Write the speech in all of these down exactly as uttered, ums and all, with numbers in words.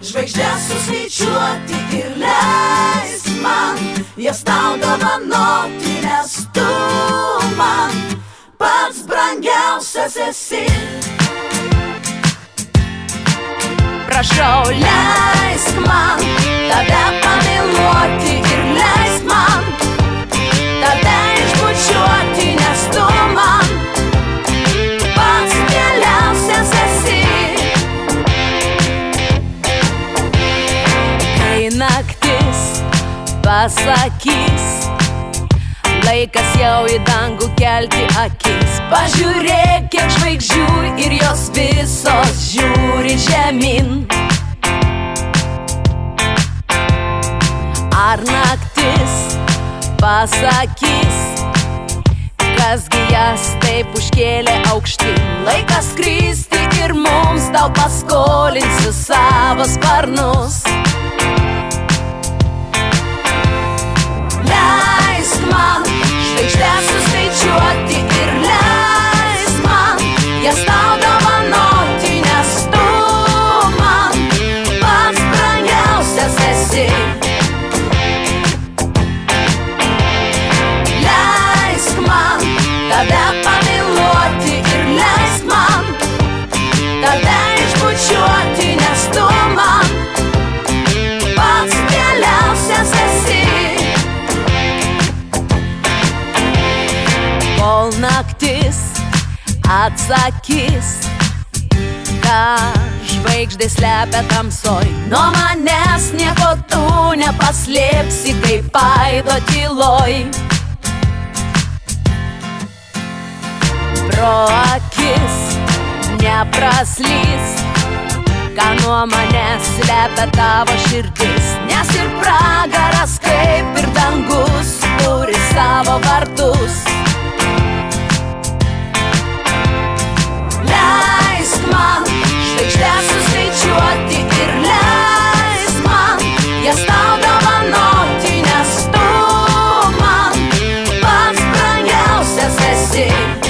žvaigždės suskaičiuoti ir leis man jas tau dovanoti, nes tu man pats brangiausias esi. Prašau, leisk man tave pamyluoti ir leisk man tave išbučiuoti, nes tu man pats geriausias esi. Kai naktis pasakys, laikas jau į dangų kelti akis, pažiūrėk, kiek žvaigždžių ir jos visos žiūri žemyn. Ar naktis pasakys, kasgi jas taip užkėlė aukštyn? Laikas skristi ir mums tau paskolinsiu savo sparnus. Leisk man žvaigždės suskaičiuoti ir leisk man jas tau dovanoti, nes tu man pats brangiausias esi. Leisk man tave pamyluoti ir leisk man tave išbučiuoti, nes tu man pats geriausias esi. Kol naktis atsakys, ką žvaigždės slepia tamsoj, nuo manęs nieko tu nepaslėpsi, kaip aido tyloj. Pro akis nepraslys, ką nuo manęs slepia tavo širdis, nes ir pragaras kaip ir dangus turi savo vartus. Leisk man žvaigždės suskaičiuoti ir leisk man jas tau dovanoti, nes tu man pats brangiausias esi.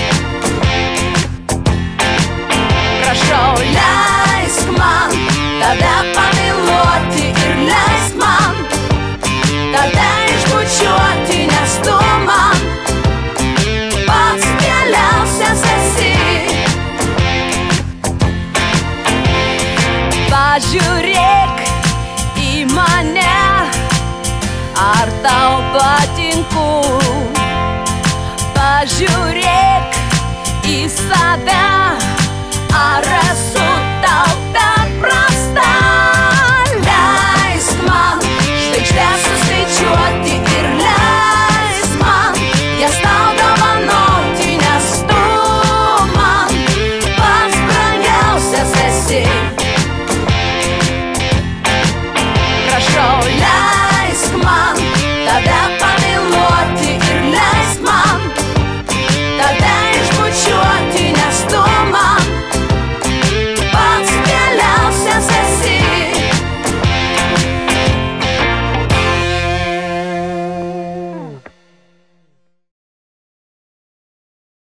Prašau, leisk man tave pamyluoti ir leisk man tave išbučiuoti, nes tu man pats geriausias esi. Pažiūrėk,